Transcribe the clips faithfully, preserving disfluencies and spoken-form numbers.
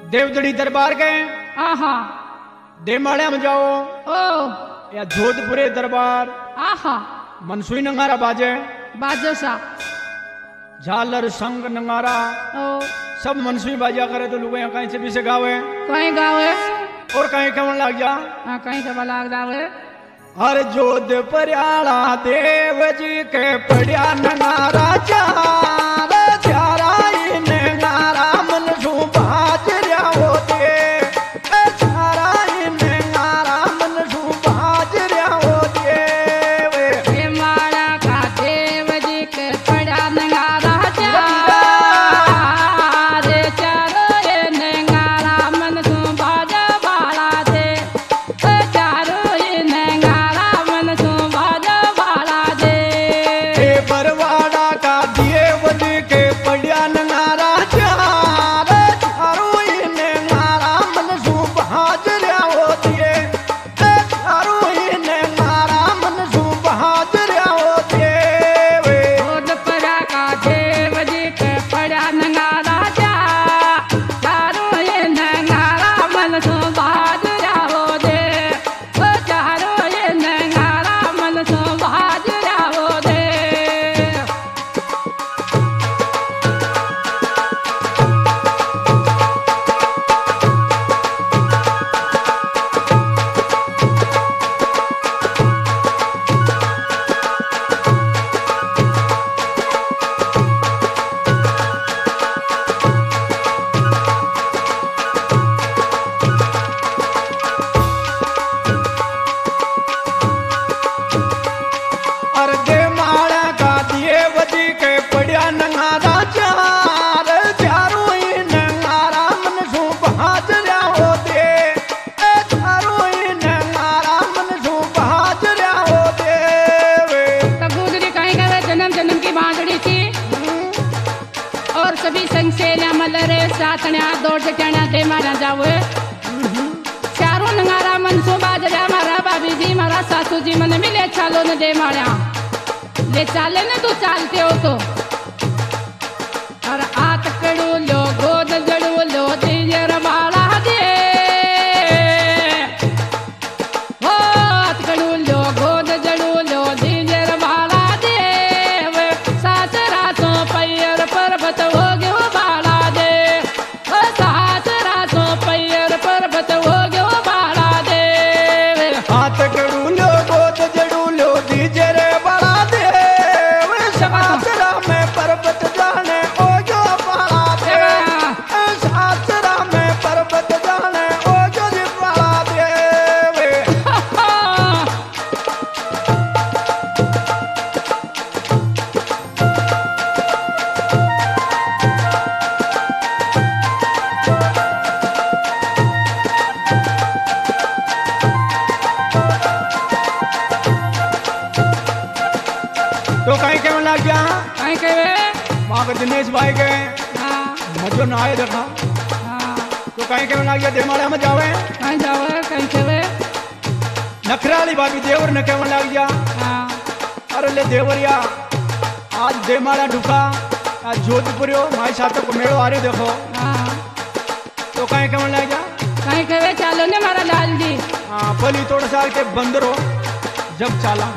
देवदड़ी दरबार गए। आहा। देमाड़िया में जाओ। ओ। या जोधपुरे दरबार। आहा। मनसुई नंगारा बाजे। बाजे सा। झालर संग नंगारा। ओ। सब मनसुई बाजा करे तो लोग यहाँ कहीं से भी से गावे। कहीं गावे। और कहीं कमन लग जा। हाँ कहीं कमन लग जावे। हर जोधपुर आला देव जी के पड़िया नंगारा चार चारा नंगारा मन सु बाज रहा होते चारा नंगारा मन सु बाज रहा होते वे मारा का देव जी के पड़िया नंगारा चार चारो नंगारा मन सु बाज बाला दे चारो नंगारा मन सु बाज बाला दे बरवाड़ा का देव जी के पड़िया नंगारा चार चारो नंगारा मन सु बाज रहा होते चारो नंगारा मन सु बाज रहा होते जोधपुरा का देव जी के पड़िया नंगारा चार चारो नंगारा मन सु बाज रहा होते चारो नंगारा मन सु बाज रहा होते और देमाड़ा का देव जी के पड़िया नंगारा चार चारो नंगारा मन सु बाज रहा होते चारो नंगारा मन सु बाज रहा होते तब गुजरी कहीं गए जन्म जन्म की बांधड़ी थी और सभी संग से मलरे सातण्या दौड़ चढ़ा दे मारा जावे चारों नंगारा मन सो बाज रहा मारा भाभी जी मारा सासू जी मन मिले चालो न दे मारा ले चाले न तू चालते हो तो और आत कड़ू लो गोद जड़ू लो दिजर बाला दे हो आत कड़ू लो गोद जड़ू लो दिजर बाला दे वे सासरा सो पैर पर्वत हो गयो बाला दे हो सासरा सो पैर पर्वत हो गयो बाला दे हाथ कड़ू लो गोद जड़ू लो दीजर बड़ा दे सासरा में पर्वत जाने ओ जो बड़ा दे सासरा में पर्वत जाने ओ जो जी बड़ा दे तो कहीं केवन लग गया कहीं कहे वहां पर दिनेश भाई गए हाँ मजो ना आए देखा हाँ तो कहीं केवन लग गया देमाड़ा में जावे कहीं जावे कहीं कहे नखराली भाभी देवर ने केवन लग गया हाँ अरे ले देवरिया आज देमाड़ा ढुका आज जोधपुरियो माई साथ को मेड़ो आ रही देखो हाँ तो कहीं केवन लग गया कहीं कहे चालो ने मारा लाल जी हाँ पली थोड़ा सा के बंदरो जब चाला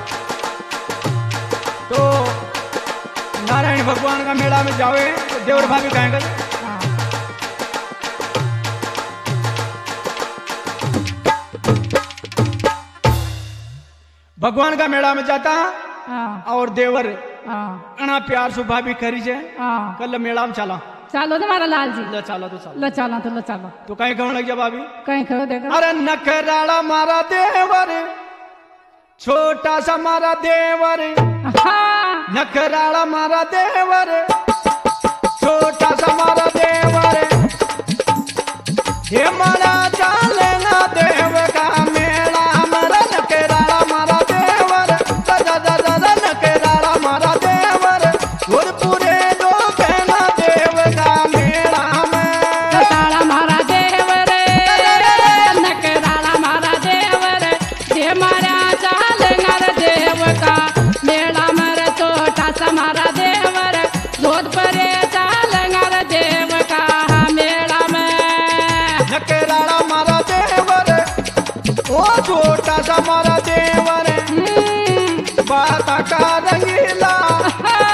तो नारायण भगवान का मेला में जावे तो देवर भाभी कहें कर हाँ भगवान का मेला में जाता हाँ और देवर हाँ अना प्यार से भाभी करी जे हाँ कल मेला में चला चालो ने मारा लाल जी ले चला तो चला लो चालो तो लो चालो तो कहीं कहने लग गया भाभी कहीं कहो देखो अरे नखराला मारा देवर छोटा सा मारा देवर हाँ नखराला मारा देवर छोटा सा मारा देवर ये मारा चालेगा देव का मेला मारा नखराला मारा देवर दादा दादा नखराला मारा देवर और पूरे लोग कहना देव का मेला में नकराला मारा देवर नकराला मारा देवर ये मारा चाल नर देव का मेला मर छोटा सा मारा देवर जोध राजा मारा देवर बात का रंगीला